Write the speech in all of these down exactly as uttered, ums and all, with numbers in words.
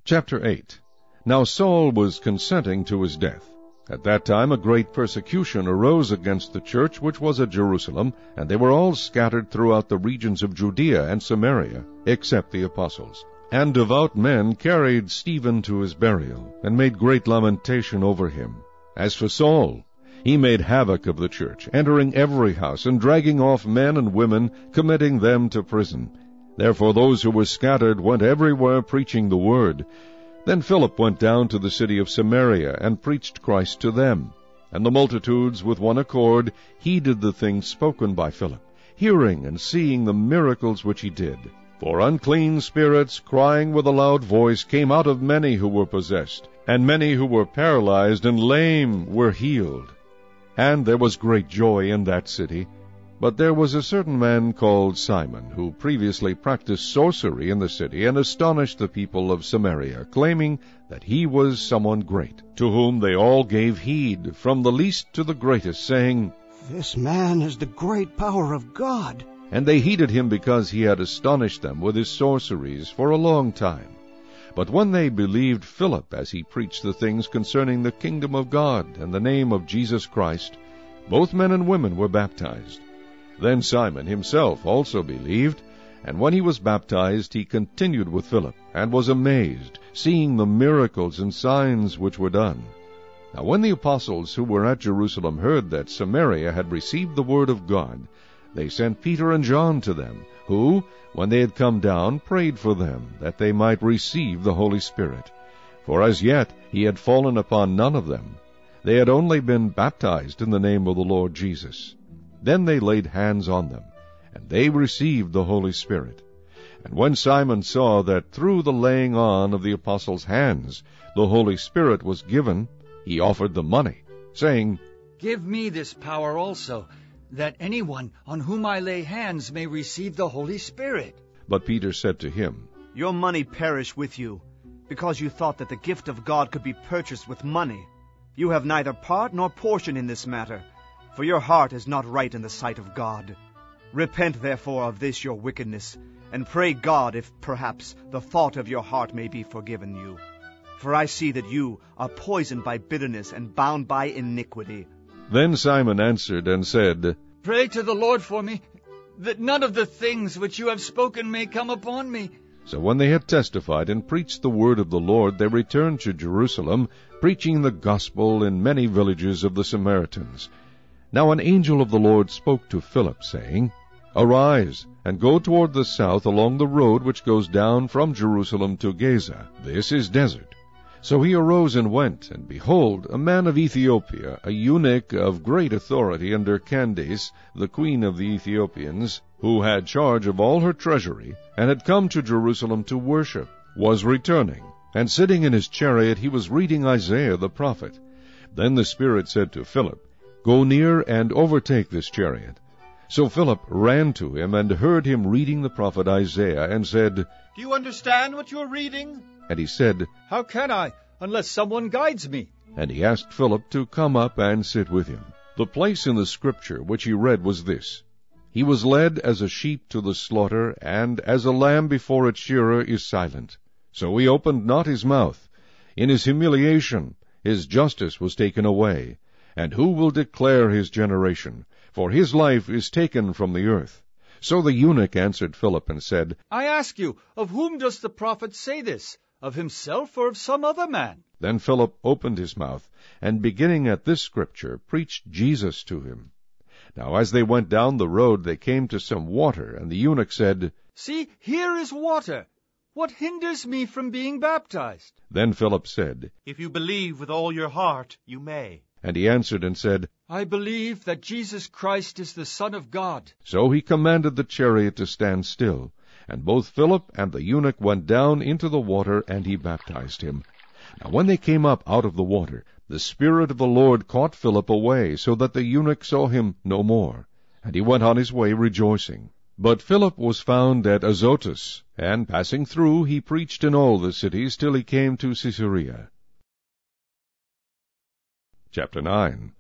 Chapter eight. Now Saul was consenting to his death. At that time a great persecution arose against the church which was at Jerusalem, and they were all scattered throughout the regions of Judea and Samaria, except the apostles. And devout men carried Stephen to his burial, and made great lamentation over him. As for Saul, he made havoc of the church, entering every house, and dragging off men and women, committing them to prison. Therefore those who were scattered went everywhere preaching the word. Then Philip went down to the city of Samaria, and preached Christ to them. And the multitudes with one accord heeded the things spoken by Philip, hearing and seeing the miracles which he did. For unclean spirits, crying with a loud voice, came out of many who were possessed, and many who were paralyzed and lame were healed. And there was great joy in that city. But there was a certain man called Simon, who previously practiced sorcery in the city, and astonished the people of Samaria, claiming that he was someone great, to whom they all gave heed, from the least to the greatest, saying, "This man is the great power of God." And they heeded him because he had astonished them with his sorceries for a long time. But when they believed Philip as he preached the things concerning the kingdom of God and the name of Jesus Christ, both men and women were baptized. Then Simon himself also believed, and when he was baptized he continued with Philip, and was amazed, seeing the miracles and signs which were done. Now when the apostles who were at Jerusalem heard that Samaria had received the word of God, they sent Peter and John to them, who, when they had come down, prayed for them, that they might receive the Holy Spirit. For as yet he had fallen upon none of them. They had only been baptized in the name of the Lord Jesus. Then they laid hands on them, and they received the Holy Spirit. And when Simon saw that through the laying on of the apostles' hands the Holy Spirit was given, he offered them money, saying, "Give me this power also, that anyone on whom I lay hands may receive the Holy Spirit." But Peter said to him, "Your money perish with you, because you thought that the gift of God could be purchased with money. You have neither part nor portion in this matter, for your heart is not right in the sight of God. Repent therefore of this your wickedness, and pray God if perhaps the thought of your heart may be forgiven you. For I see that you are poisoned by bitterness and bound by iniquity." Then Simon answered and said, "Pray to the Lord for me, that none of the things which you have spoken may come upon me." So when they had testified and preached the word of the Lord, they returned to Jerusalem, preaching the gospel in many villages of the Samaritans. Now an angel of the Lord spoke to Philip, saying, "Arise, and go toward the south along the road which goes down from Jerusalem to Gaza. This is desert." So he arose and went, and behold, a man of Ethiopia, a eunuch of great authority under Candace, the queen of the Ethiopians, who had charge of all her treasury, and had come to Jerusalem to worship, was returning, and sitting in his chariot he was reading Isaiah the prophet. Then the Spirit said to Philip, "Go near and overtake this chariot." So Philip ran to him and heard him reading the prophet Isaiah, and said, "Do you understand what you are reading?" And he said, "How can I, unless someone guides me?" And he asked Philip to come up and sit with him. The place in the scripture which he read was this: "He was led as a sheep to the slaughter, and as a lamb before its shearer is silent, so he opened not his mouth. In his humiliation his justice was taken away. And who will declare his generation? For his life is taken from the earth." So the eunuch answered Philip and said, "I ask you, of whom does the prophet say this? Of himself or of some other man?" Then Philip opened his mouth, and beginning at this scripture, preached Jesus to him. Now as they went down the road, they came to some water, and the eunuch said, "See, here is water. What hinders me from being baptized?" Then Philip said, "If you believe with all your heart, you may." And he answered and said, "I believe that Jesus Christ is the Son of God." So he commanded the chariot to stand still, and both Philip and the eunuch went down into the water, and he baptized him. Now when they came up out of the water, the Spirit of the Lord caught Philip away, so that the eunuch saw him no more, and he went on his way rejoicing. But Philip was found at Azotus, and passing through, he preached in all the cities till he came to Caesarea. Chapter nine.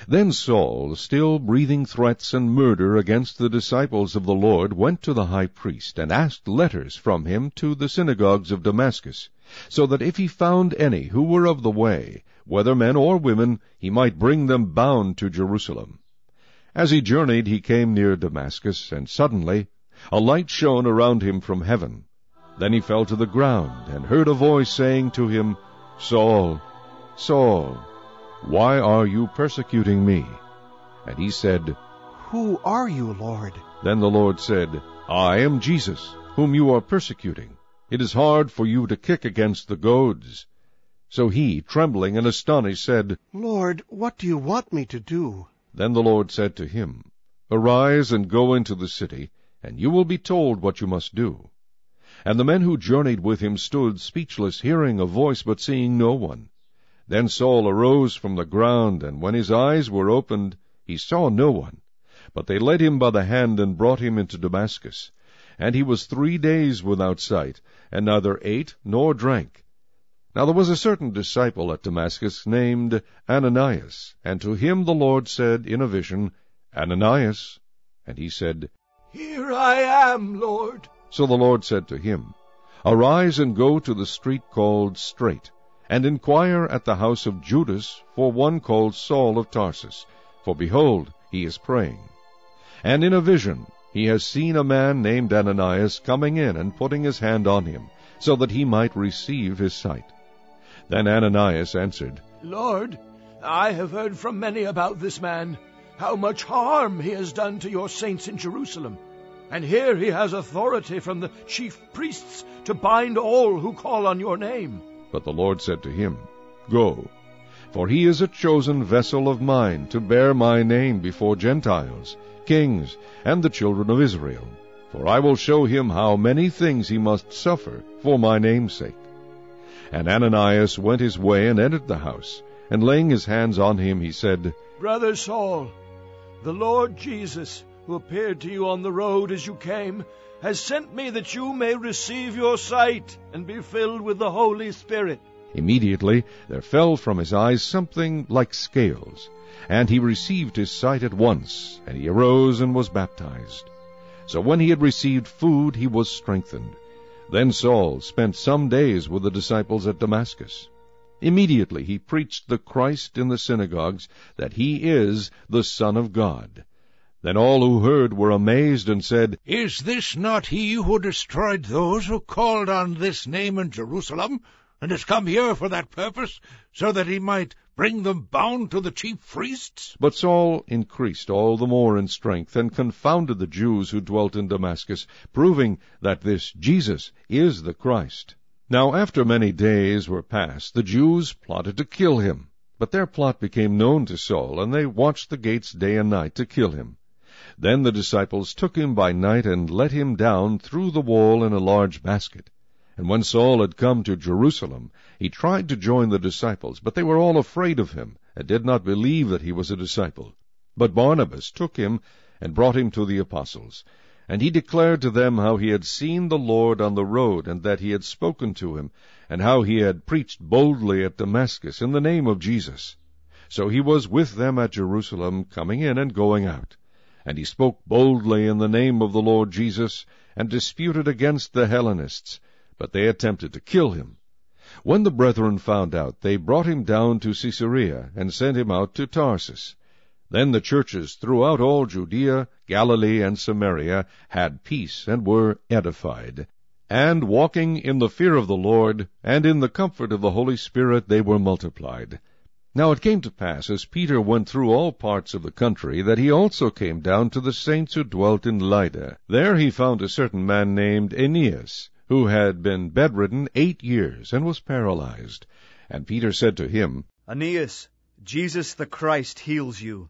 Then Saul, still breathing threats and murder against the disciples of the Lord, went to the high priest, and asked letters from him to the synagogues of Damascus, so that if he found any who were of the way, whether men or women, he might bring them bound to Jerusalem. As he journeyed, he came near Damascus, and suddenly a light shone around him from heaven. Then he fell to the ground, and heard a voice saying to him, Saul, Saul, why are you persecuting me? And he said, Who are you, Lord? Then the Lord said, I am Jesus, whom you are persecuting. It is hard for you to kick against the goads. So he, trembling and astonished, said, Lord, what do you want me to do? Then the Lord said to him, Arise and go into the city, and you will be told what you must do. And the men who journeyed with him stood speechless, hearing a voice but seeing no one. Then Saul arose from the ground, and when his eyes were opened, he saw no one. But they led him by the hand and brought him into Damascus. And he was three days without sight, and neither ate nor drank. Now there was a certain disciple at Damascus named Ananias, and to him the Lord said in a vision, Ananias. And he said, Here I am, Lord. So the Lord said to him, Arise and go to the street called Straight, and inquire at the house of Judas for one called Saul of Tarsus, for behold, he is praying. And in a vision he has seen a man named Ananias coming in and putting his hand on him, so that he might receive his sight. Then Ananias answered, Lord, I have heard from many about this man, how much harm he has done to your saints in Jerusalem. And here he has authority from the chief priests to bind all who call on your name. But the Lord said to him, Go, for he is a chosen vessel of mine to bear my name before Gentiles, kings, and the children of Israel. For I will show him how many things he must suffer for my name's sake. And Ananias went his way and entered the house, and laying his hands on him, he said, Brother Saul, the Lord Jesus, who appeared to you on the road as you came, has sent me that you may receive your sight and be filled with the Holy Spirit. Immediately there fell from his eyes something like scales, and he received his sight at once, and he arose and was baptized. So when he had received food, he was strengthened. Then Saul spent some days with the disciples at Damascus. Immediately he preached the Christ in the synagogues, that he is the Son of God. Then all who heard were amazed and said, Is this not he who destroyed those who called on this name in Jerusalem, and has come here for that purpose, so that he might bring them bound to the chief priests? But Saul increased all the more in strength, and confounded the Jews who dwelt in Damascus, proving that this Jesus is the Christ. Now after many days were past, the Jews plotted to kill him. But their plot became known to Saul, and they watched the gates day and night to kill him. Then the disciples took him by night and let him down through the wall in a large basket. And when Saul had come to Jerusalem, he tried to join the disciples, but they were all afraid of him, and did not believe that he was a disciple. But Barnabas took him and brought him to the apostles. And he declared to them how he had seen the Lord on the road, and that he had spoken to him, and how he had preached boldly at Damascus in the name of Jesus. So he was with them at Jerusalem, coming in and going out. And he spoke boldly in the name of the Lord Jesus, and disputed against the Hellenists, but they attempted to kill him. When the brethren found out, they brought him down to Caesarea, and sent him out to Tarsus. Then the churches throughout all Judea, Galilee, and Samaria had peace, and were edified. And walking in the fear of the Lord, and in the comfort of the Holy Spirit, they were multiplied. Now it came to pass, as Peter went through all parts of the country, that he also came down to the saints who dwelt in Lydda. There he found a certain man named Aeneas, who had been bedridden eight years, and was paralyzed. And Peter said to him, Aeneas, Jesus the Christ heals you.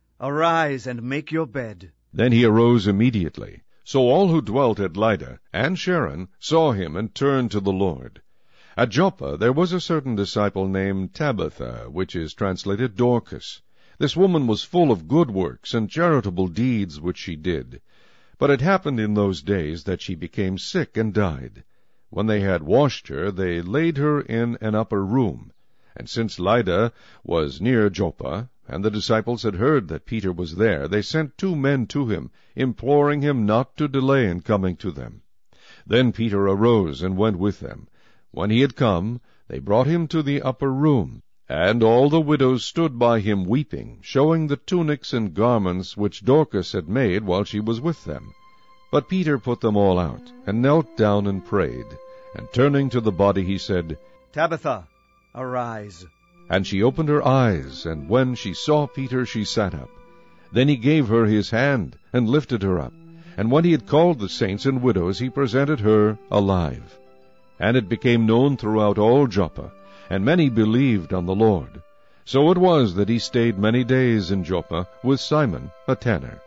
Arise and make your bed. Then he arose immediately. So all who dwelt at Lydda and Sharon saw him, and turned to the Lord. At Joppa there was a certain disciple named Tabitha, which is translated Dorcas. This woman was full of good works and charitable deeds which she did. But it happened in those days that she became sick and died. When they had washed her, they laid her in an upper room. And since Lydda was near Joppa, and the disciples had heard that Peter was there, they sent two men to him, imploring him not to delay in coming to them. Then Peter arose and went with them. When he had come, they brought him to the upper room, and all the widows stood by him weeping, showing the tunics and garments which Dorcas had made while she was with them. But Peter put them all out, and knelt down and prayed. And turning to the body he said, Tabitha, arise. And she opened her eyes, and when she saw Peter she sat up. Then he gave her his hand, and lifted her up. And when he had called the saints and widows, he presented her alive. And it became known throughout all Joppa, and many believed on the Lord. So it was that he stayed many days in Joppa with Simon, a tanner.